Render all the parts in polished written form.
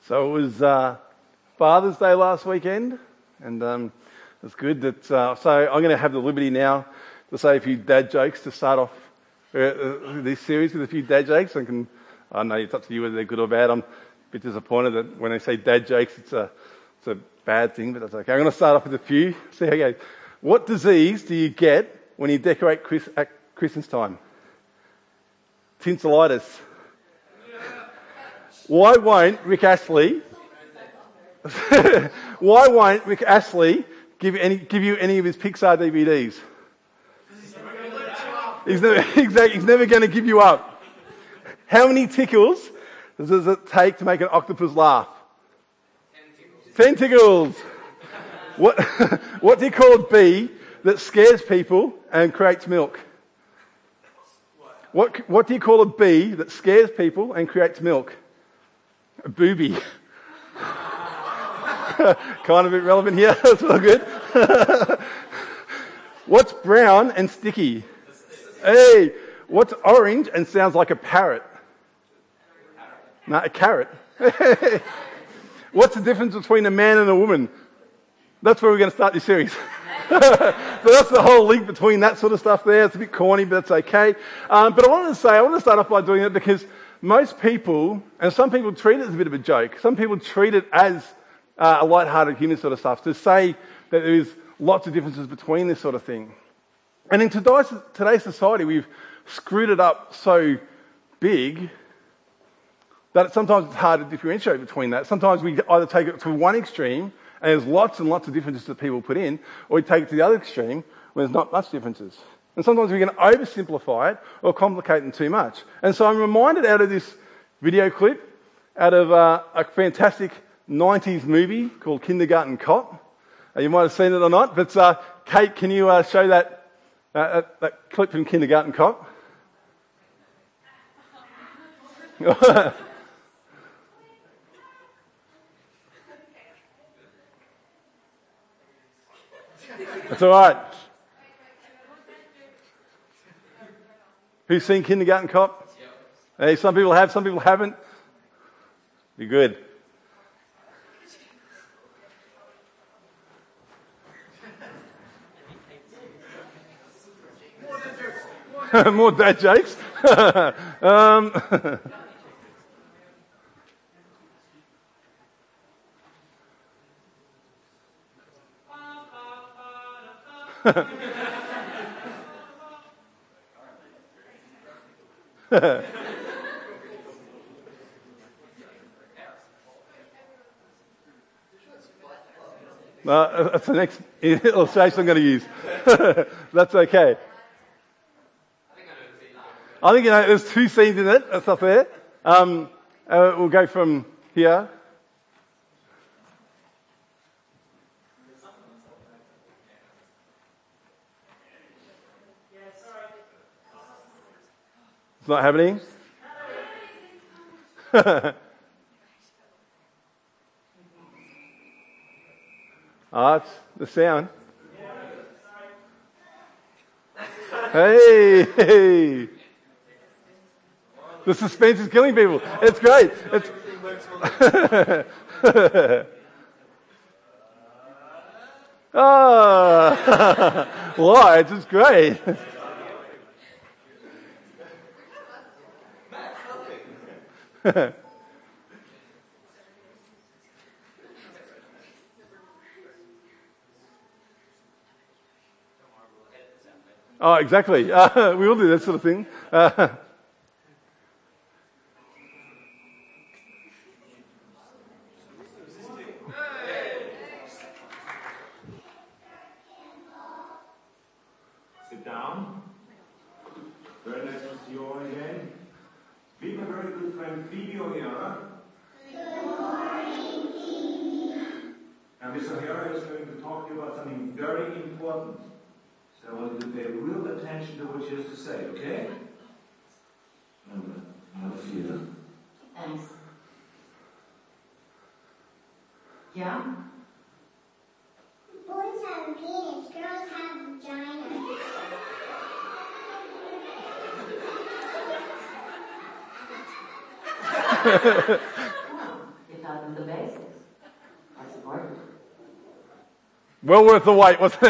So it was Father's Day last weekend, and it's good that. So I'm going to have the liberty now to say a few dad jokes to start off this series with a few dad jokes. I don't know, it's up to you whether they're good or bad. I'm a bit disappointed that when I say dad jokes, it's a bad thing, but that's okay. I'm going to start off with a few. See how it goes. What disease do you get when you decorate at Christmas time? Tinselitis. Why won't Rick Astley give you any of his Pixar DVDs? He's never going to give you up. How many tickles does it take to make an octopus laugh? 10 tickles. What do you call a bee that scares people and creates milk? What do you call a bee that scares people and creates milk? A booby. Kind of irrelevant here. That's all good. What's brown and sticky? Hey, what's orange and sounds like a parrot? No, a carrot. What's the difference between a man and a woman? That's where we're going to start this series. So that's the whole link between that sort of stuff there. It's a bit corny, but that's okay. But I want to start off by doing it because most people, and some people treat it as a bit of a joke. Some people treat it as a light-hearted human sort of stuff, to say that there is lots of differences between this sort of thing. And in today's society, we've screwed it up so big that sometimes it's hard to differentiate between that. Sometimes we either take it to one extreme, and there's lots and lots of differences that people put in, or we take it to the other extreme, where there's not much differences. And sometimes we can oversimplify it or complicate them too much. And so I'm reminded out of this video clip, out of a fantastic 90s movie called Kindergarten Cop. You might have seen it or not, but Kate, can you show that clip from Kindergarten Cop? That's all right. Who's seen Kindergarten Cop? Hey, some people have, some people haven't. Be good. More dad jokes. That's the next illustration I'm going to use. That's okay. I think there's two scenes in it. That's up there. We'll go from here. It's not happening. It's the sound. Hey. The suspense is killing people. It's great. Lights, it's great. Oh, exactly. We all do that sort of thing. Sit down. Very nice to see you all again. Meet my very good friend Phoebe O'Hara. Good morning, Phoebe. And Miss O'Hara is going to talk to you about something very important. So I want you to pay real attention to what she has to say, okay? Have a fear. Thanks. Yeah? Boys have penis, girls have vagina. Well, if taught them the basics. That's important. Well worth the wait, wasn't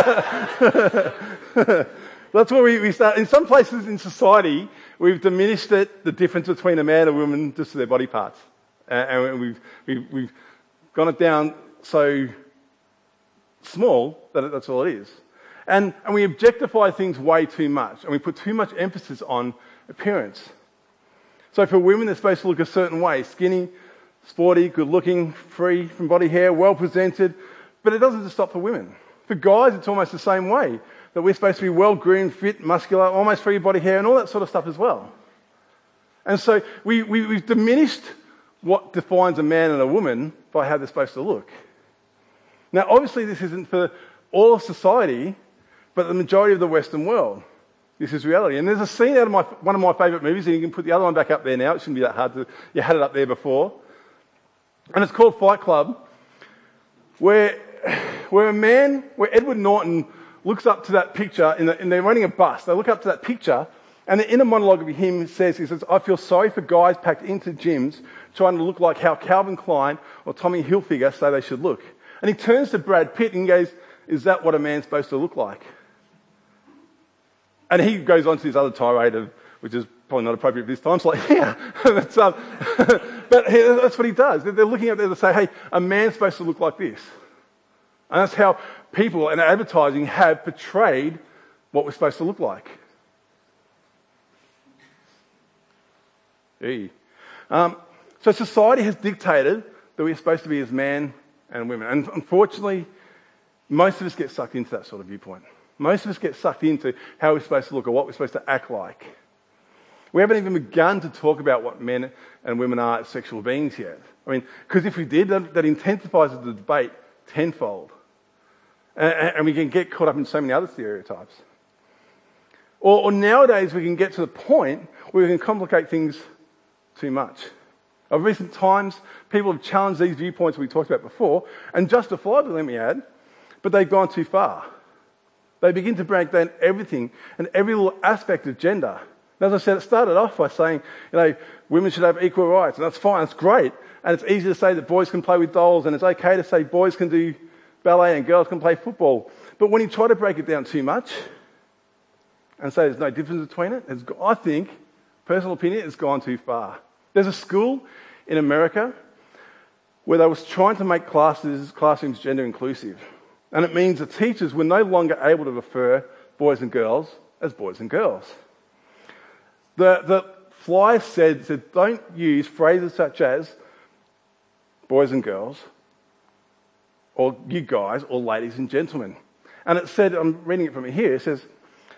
it? That's where we start. In some places in society, we've diminished it, the difference between a man and a woman, just to their body parts. And we've gone it down so small that that's all it is. And we objectify things way too much, and we put too much emphasis on appearance. So for women, they're supposed to look a certain way: skinny, sporty, good-looking, free from body hair, well-presented. But it doesn't just stop for women. For guys, it's almost the same way, that we're supposed to be well-groomed, fit, muscular, almost free body hair, and all that sort of stuff as well. And so we've diminished what defines a man and a woman by how they're supposed to look. Now, obviously, this isn't for all of society, but the majority of the Western world. This is reality. And there's a scene out of one of my favourite movies, and you can put the other one back up there now. It shouldn't be that hard. You had it up there before. And it's called Fight Club, where Edward Norton looks up to that picture, and they're running a bus. They look up to that picture, and the inner monologue of him says, I feel sorry for guys packed into gyms trying to look like how Calvin Klein or Tommy Hilfiger say they should look. And he turns to Brad Pitt and goes, is that what a man's supposed to look like? And he goes on to his other tirade, which is probably not appropriate for this time. It's like, yeah. but that's what he does. They're looking at there to say, hey, a man's supposed to look like this. And that's how people and advertising have portrayed what we're supposed to look like. So society has dictated that we're supposed to be as man and women. And unfortunately, most of us get sucked into that sort of viewpoint. Most of us get sucked into how we're supposed to look or what we're supposed to act like. We haven't even begun to talk about what men and women are as sexual beings yet. I mean, because if we did, that intensifies the debate tenfold. And we can get caught up in so many other stereotypes. Or nowadays we can get to the point where we can complicate things too much. Of recent times, people have challenged these viewpoints we talked about before, and justifiably, let me add, but they've gone too far. They begin to break down everything and every little aspect of gender. And as I said, it started off by saying, women should have equal rights, and that's fine, it's great. And it's easy to say that boys can play with dolls, and it's okay to say boys can do ballet and girls can play football. But when you try to break it down too much and say there's no difference between it, I think, personal opinion, it's gone too far. There's a school in America where they was trying to make classrooms gender inclusive. And it means the teachers were no longer able to refer boys and girls as boys and girls. The flyer said don't use phrases such as boys and girls, or you guys, or ladies and gentlemen. And it said, I'm reading it from here, it says,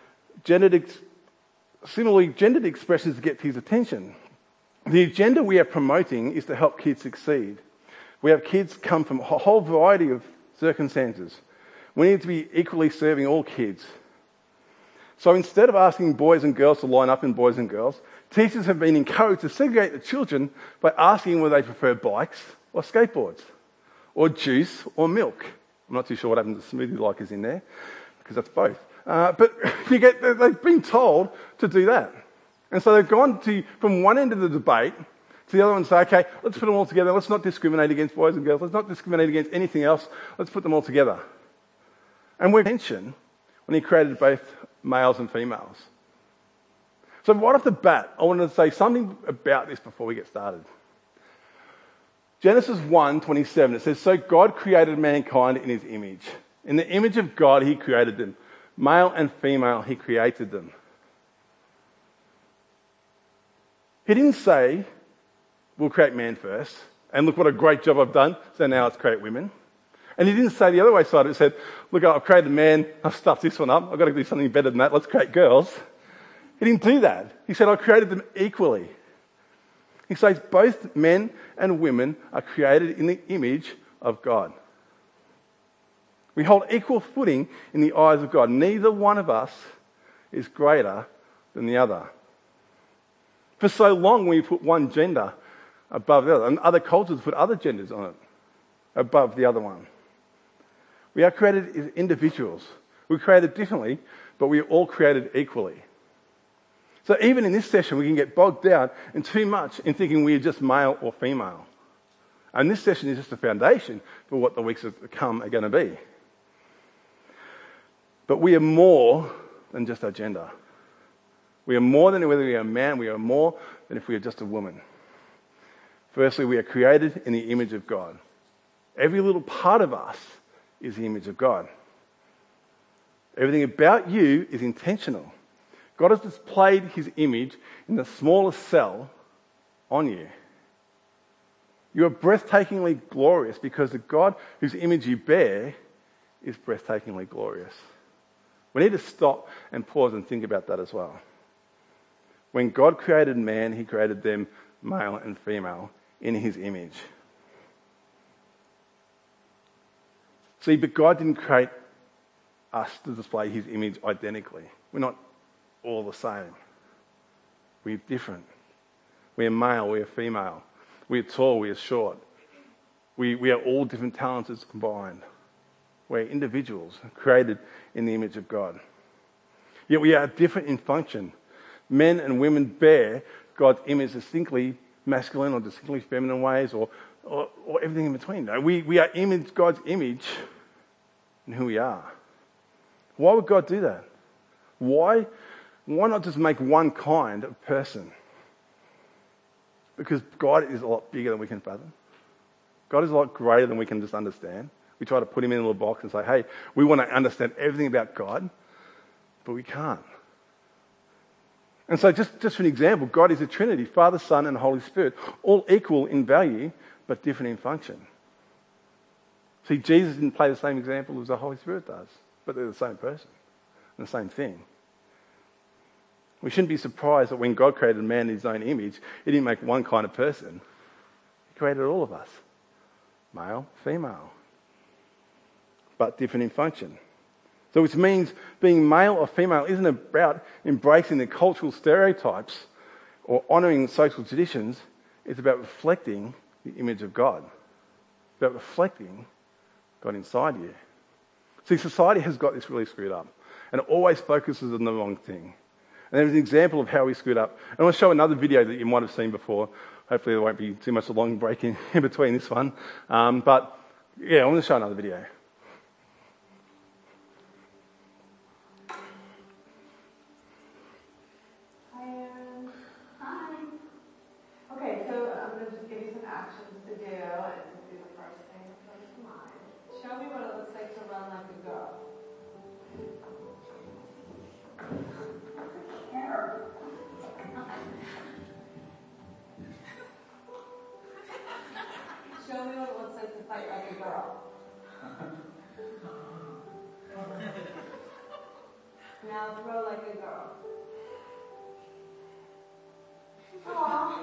similarly, gendered expressions get his attention. The agenda we are promoting is to help kids succeed. We have kids come from a whole variety of circumstances. We need to be equally serving all kids. So instead of asking boys and girls to line up in boys and girls, teachers have been encouraged to segregate the children by asking whether they prefer bikes or skateboards, or juice or milk. I'm not too sure what happens to smoothie likers in there, because that's both. But they've been told to do that. And so they've gone from one end of the debate to the other one and say, okay, let's put them all together. Let's not discriminate against boys and girls. Let's not discriminate against anything else. Let's put them all together. And we're mentioned when he created both males and females. So right off the bat, I wanted to say something about this before we get started. Genesis 1:27, it says, so God created mankind in his image. In the image of God, he created them. Male and female, he created them. He didn't say, we'll create man first, and look what a great job I've done, so now let's create women. And he didn't say the other way side. It said, look, I've created man, I've stuffed this one up, I've got to do something better than that, let's create girls. He didn't do that. He said, I created them equally. He says both men and women are created in the image of God. We hold equal footing in the eyes of God. Neither one of us is greater than the other. For so long we put one gender above the other, and other cultures put other genders on it above the other one. We are created as individuals. We're created differently, but we are all created equally. So even in this session, we can get bogged down in too much in thinking we are just male or female. And this session is just a foundation for what the weeks to come are going to be. But we are more than just our gender. We are more than whether we are a man. We are more than if we are just a woman. Firstly, we are created in the image of God. Every little part of us is the image of God. Everything about you is intentional. God has displayed his image in the smallest cell on you. You are breathtakingly glorious because the God whose image you bear is breathtakingly glorious. We need to stop and pause and think about that as well. When God created man, he created them male and female in his image. See, but God didn't create us to display his image identically. We're not all the same. We're different. We are male, we are female. We are tall, we are short. We are all different talents combined. We're individuals created in the image of God. Yet we are different in function. Men and women bear God's image distinctly masculine or distinctly feminine ways or everything in between. No, we are God's image in who we are. Why would God do that? Why not just make one kind of person? Because God is a lot bigger than we can fathom. God is a lot greater than we can just understand. We try to put him in a little box and say, hey, we want to understand everything about God, but we can't. And so just for an example, God is a Trinity, Father, Son, and Holy Spirit, all equal in value, but different in function. See, Jesus didn't play the same example as the Holy Spirit does, but they're the same person and the same thing. We shouldn't be surprised that when God created man in his own image, he didn't make one kind of person. He created all of us, male, female, but different in function. So which means being male or female isn't about embracing the cultural stereotypes or honouring social traditions. It's about reflecting the image of God. It's about reflecting God inside you. See, society has got this really screwed up, and it always focuses on the wrong thing. And there's an example of how we screwed up. And I want to show another video that you might have seen before. Hopefully there won't be too much of a long break in between this one. But yeah, I want to show another video. Okay, so I'm going to just give you some actions to do, and do the first thing that comes to mind. Show me what it looks like to run like a girl. Show me what it looks like to fight like a girl. Now throw like a girl. Aww.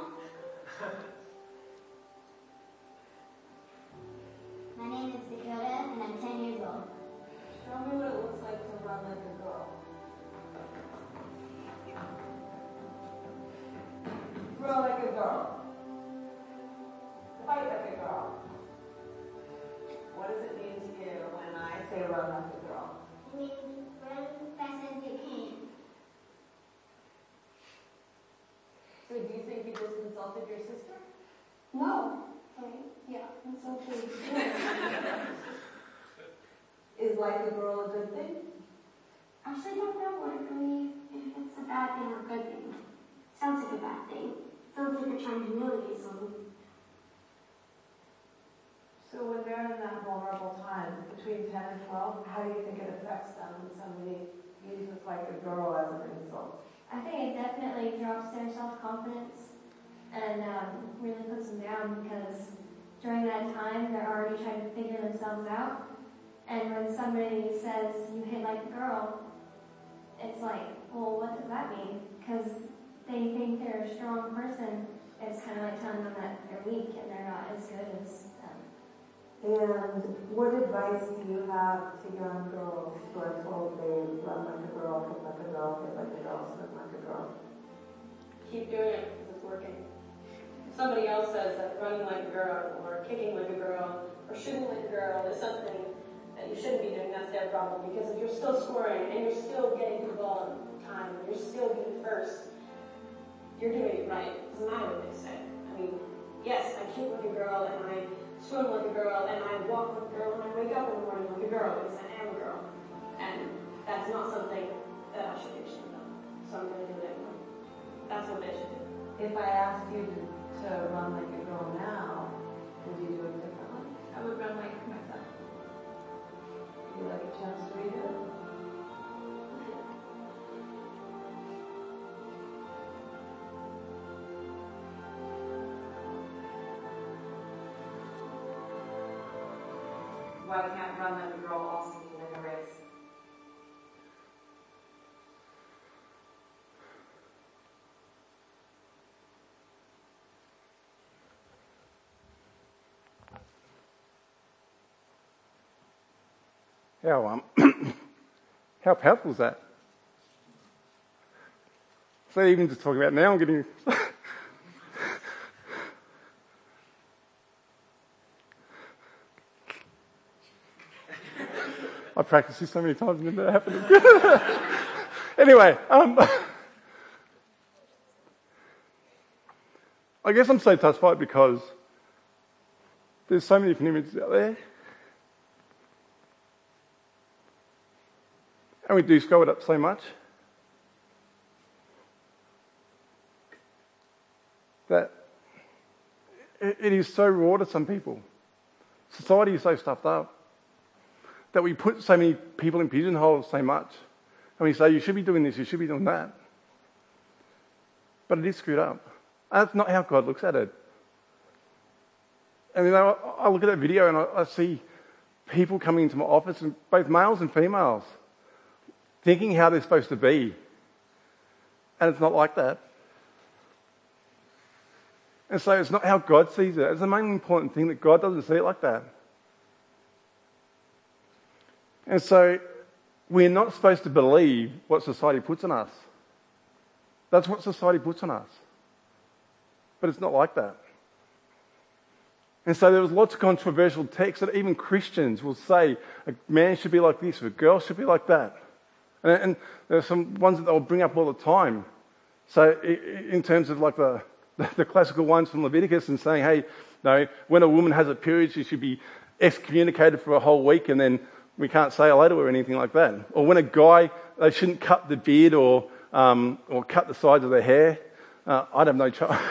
My name is Dakota, and I'm 10 years old. Show me what it looks like to run like a girl. Throw like a girl. Fight like a girl. What does it mean to you when I say run like a girl? It means run fast as you can. So do you think you just insulted your sister? No. Yeah, I'm so pleased. Is like a girl a good thing? Actually, I don't know what it really, if it's a bad thing or a good thing. Sounds like a bad thing. Sounds like you're trying to humiliate someone. So when they're in that vulnerable time, between 10 and 12, how do you think it affects them when somebody uses like a girl as an insult? I think it definitely drops their self-confidence and really puts them down because during that time they're already trying to figure themselves out. And when somebody says you hit like a girl, it's like, well, what does that mean? Because they think they're a strong person. It's kind of like telling them that they're weak and they're not as good as them. And what advice do you have to young girls who are told they run like a girl, hit like a girl, hit like a girl, swim like a girl? Keep doing it because it's working. If somebody else says that running like a girl or kicking like a girl or shooting like a girl is something that you shouldn't be doing, that's their problem. Because if you're still scoring and you're still getting the ball in time and you're still being first, you're doing it right. It doesn't matter what they say. I mean, Yes, I kick like a girl, and I swim like a girl, and I walk like a girl, and I wake up in the morning like a girl, because I am a girl. And that's not something that I should be ashamed of. So I'm going to do it anyway. That's what they should do. If I asked you to run like a girl now, would you do it differently? I would run like myself. Would you like a chance to redo it? Why can't run like a girl also win a race? How powerful is that? So even just talking about now, I'm getting... I practiced this so many times and it never happened. Anyway, I guess I'm so touched by it because there's so many different images out there. And we do scroll it up so much that it is so raw to some people. Society is so stuffed up that we put so many people in pigeonholes so much. And we say, you should be doing this, you should be doing that. But it is screwed up. And that's not how God looks at it. And you know, I look at that video and I see people coming into my office, and both males and females, thinking how they're supposed to be. And it's not like that. And so it's not how God sees it. It's the main important thing, that God doesn't see it like that. And so we're not supposed to believe what society puts on us. That's what society puts on us. But it's not like that. And so there was lots of controversial texts that even Christians will say a man should be like this, a girl should be like that. And there's some ones that they'll bring up all the time. So in terms of like the classical ones from Leviticus, and saying, hey, no, when a woman has a period, she should be excommunicated for a whole week, and then we can't say hello to her or anything like that. Or when a guy, they shouldn't cut the beard or cut the sides of their hair. I'd have no child.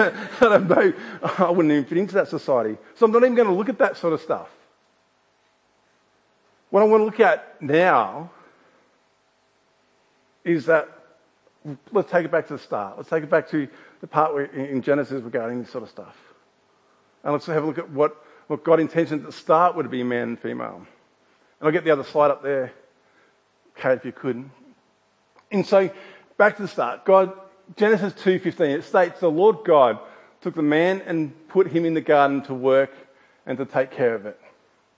I wouldn't even fit into that society. So I'm not even going to look at that sort of stuff. What I want to look at now is that, let's take it back to the start. Let's take it back to the part where in Genesis regarding this sort of stuff. And let's have a look at what God intended at the start would be man and female. And I'll get the other slide up there, Kate, if you could. And so, back to the start. Genesis 2:15, it states, the Lord God took the man and put him in the garden to work and to take care of it.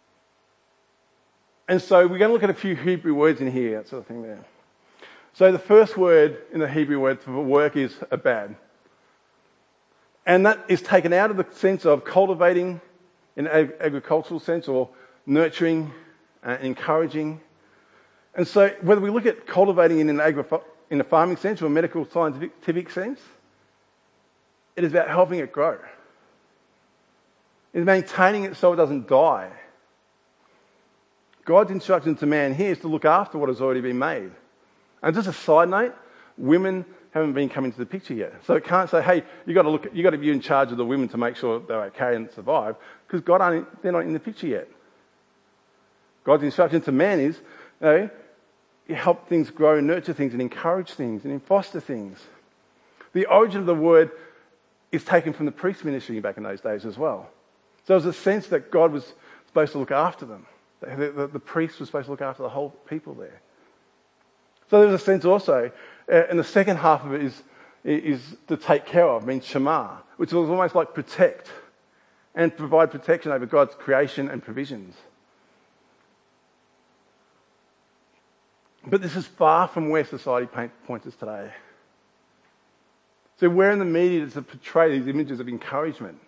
And so we're going to look at a few Hebrew words in here, that sort of thing there. So the first word in the Hebrew word for work is abad. And that is taken out of the sense of cultivating in an agricultural sense, or nurturing, encouraging. And so whether we look at cultivating in a farming sense or a medical scientific sense, it is about helping it grow. It's maintaining it so it doesn't die. God's instruction to man here is to look after what has already been made. And just a side note, women haven't been coming to the picture yet. So it can't say, hey, you've got to be in charge of the women to make sure they're okay and survive, because they're not in the picture yet. God's instruction to man is, you help things grow and nurture things and encourage things and foster things. The origin of the word is taken from the priest ministry back in those days as well. So there's a sense that God was supposed to look after them. The priest was supposed to look after the whole people there. So there's a sense also, and the second half of it is to take care of, means shamar, which was almost like protect and provide protection over God's creation and provisions. But this is far from where society points us today. So we're in the media to portray these images of encouragement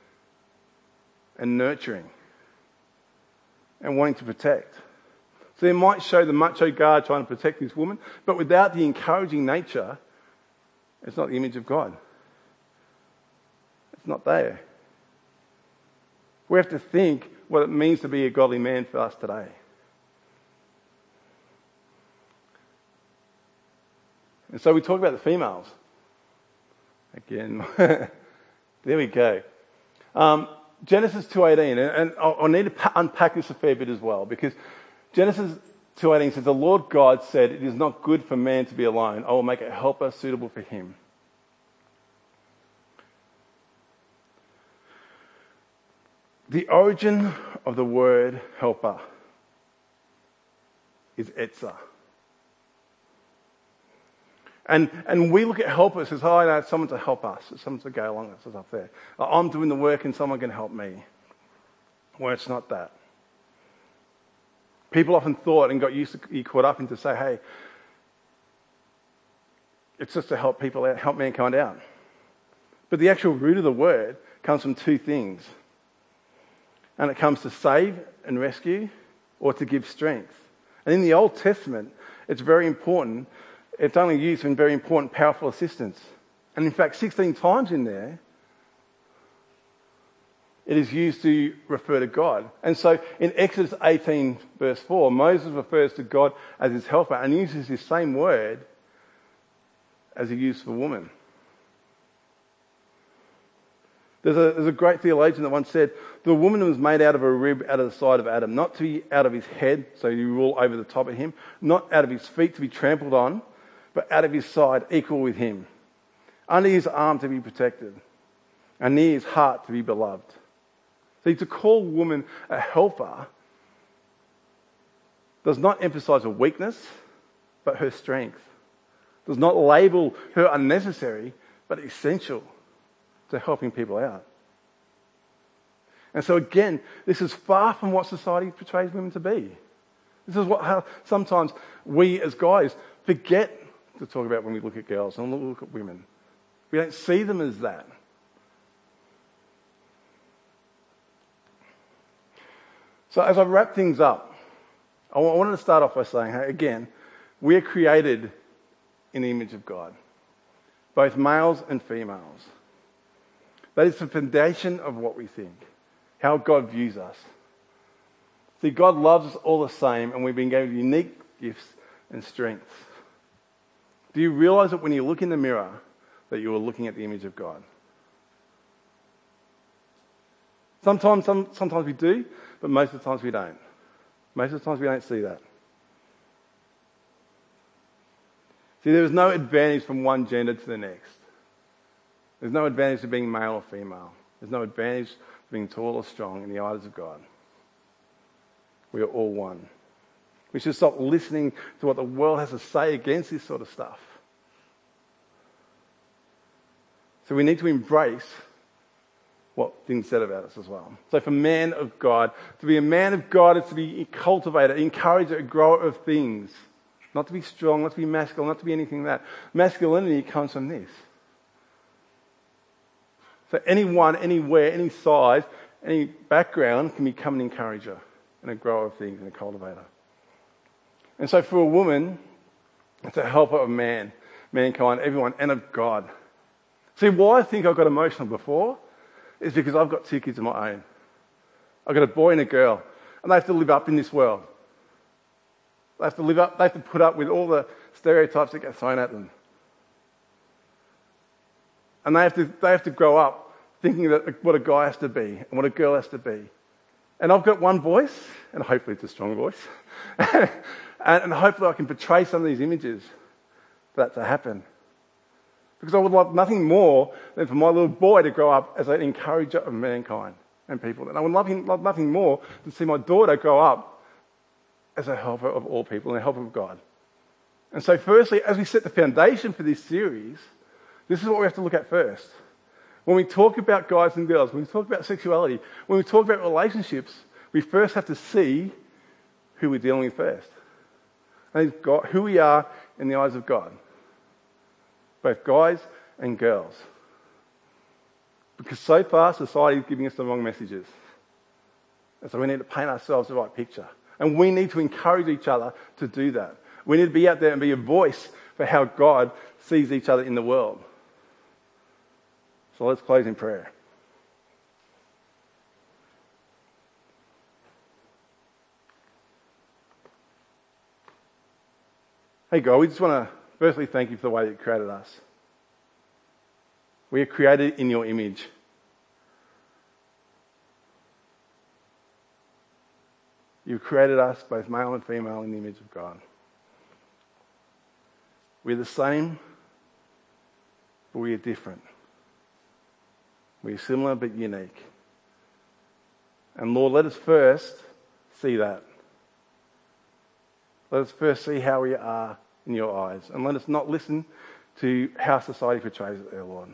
and nurturing and wanting to protect. So they might show the macho guy trying to protect this woman, but without the encouraging nature, it's not the image of God. It's not there. We have to think what it means to be a godly man for us today. And so we talk about the females. Again, there we go. Genesis 2:18, and I'll need to unpack this a fair bit as well, because Genesis 2:18 says, the Lord God said, it is not good for man to be alone. I will make a helper suitable for him. The origin of the word helper is Etzah. And we look at helpers as, oh, no, someone to help us, someone to go along with us up there. I'm doing the work and someone can help me. Well, it's not that. People often thought and got used to be caught up into say, hey, it's just to help people out, help mankind out. But the actual root of the word comes from two things. And it comes to save and rescue, or to give strength. And in the Old Testament, it's very important. It's only used in very important, powerful assistance. And in fact, 16 times in there, it is used to refer to God. And so in Exodus 18, verse 4, Moses refers to God as his helper and uses this same word as he used for woman. There's a great theologian that once said, the woman was made out of a rib out of the side of Adam, not to be out of his head, so you rule over the top of him, not out of his feet to be trampled on, but out of his side, equal with him, under his arm to be protected, and near his heart to be beloved. See, to call woman a helper does not emphasize her weakness, but her strength. Does not label her unnecessary, but essential to helping people out. And so again, this is far from what society portrays women to be. This is how sometimes we as guys forget to talk about when we look at girls and look at women. We don't see them as that. So as I wrap things up, I wanted to start off by saying, hey, again, we are created in the image of God, both males and females. That is the foundation of what we think, how God views us. See, God loves us all the same, and we've been given unique gifts and strengths. Do you realize that when you look in the mirror, that you are looking at the image of God? Sometimes we do, but most of the times we don't. Most of the times we don't see that. See, there is no advantage from one gender to the next. There's no advantage to being male or female. There's no advantage to being tall or strong in the eyes of God. We are all one. We should stop listening to what the world has to say against this sort of stuff. So we need to embrace what things said about us as well. So for man of God, to be a man of God is to be a cultivator, encourager, a grower of things. Not to be strong, not to be masculine, not to be anything like that. Masculinity comes from this. So anyone, anywhere, any size, any background can become an encourager and a grower of things and a cultivator. And so for a woman, it's a helper of mankind, everyone, and of God. See, why I think I got emotional before is because I've got two kids of my own. I've got a boy and a girl, and they have to live up in this world. They have to put up with all the stereotypes that get thrown at them. And they have to grow up thinking that what a guy has to be and what a girl has to be. And I've got one voice, and hopefully it's a strong voice, and hopefully I can portray some of these images for that to happen. Because I would love nothing more than for my little boy to grow up as an encourager of mankind and people. And I would love nothing more than see my daughter grow up as a helper of all people and a helper of God. And so firstly, as we set the foundation for this series, this is what we have to look at first. When we talk about guys and girls, when we talk about sexuality, when we talk about relationships, we first have to see who we're dealing with first. And it's God, who we are in the eyes of God. Both guys and girls. Because so far, society is giving us the wrong messages. And so we need to paint ourselves the right picture. And we need to encourage each other to do that. We need to be out there and be a voice for how God sees each other in the world. So let's close in prayer. Hey God, we just want to firstly thank you for the way that you created us. We are created in your image. You've created us, both male and female, in the image of God. We're the same, but we are different. We are similar but unique. And Lord, let us first see that. Let us first see how we are in your eyes. And let us not listen to how society portrays it there, Lord.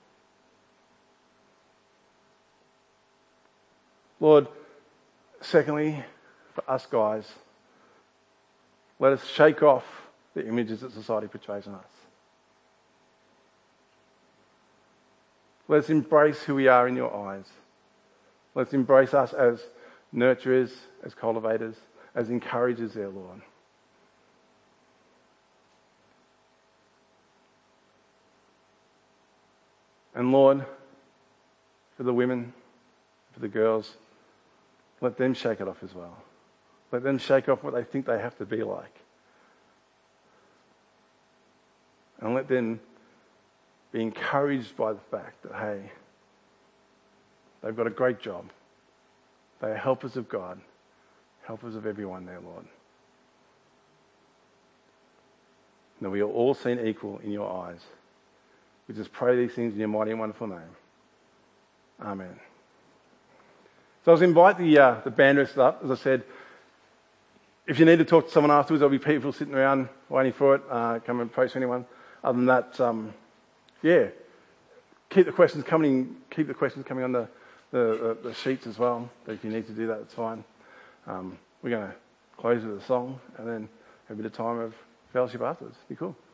Lord, secondly, for us guys, let us shake off the images that society portrays on us. Let's embrace who we are in your eyes. Let's embrace us as nurturers, as cultivators, as encouragers there, Lord. And Lord, for the women, for the girls, let them shake it off as well. Let them shake off what they think they have to be like. And let them be encouraged by the fact that, hey, they've got a great job. They are helpers of God, helpers of everyone there, Lord. Now we are all seen equal in your eyes. We just pray these things in your mighty and wonderful name. Amen. So I was invite the band rest up. As I said, if you need to talk to someone afterwards, there'll be people sitting around waiting for it. Come and approach anyone. Other than that, keep the questions coming. Keep the questions coming on the sheets as well. But if you need to do that, it's fine. We're going to close with a song and then have a bit of time of fellowship afterwards. Be cool.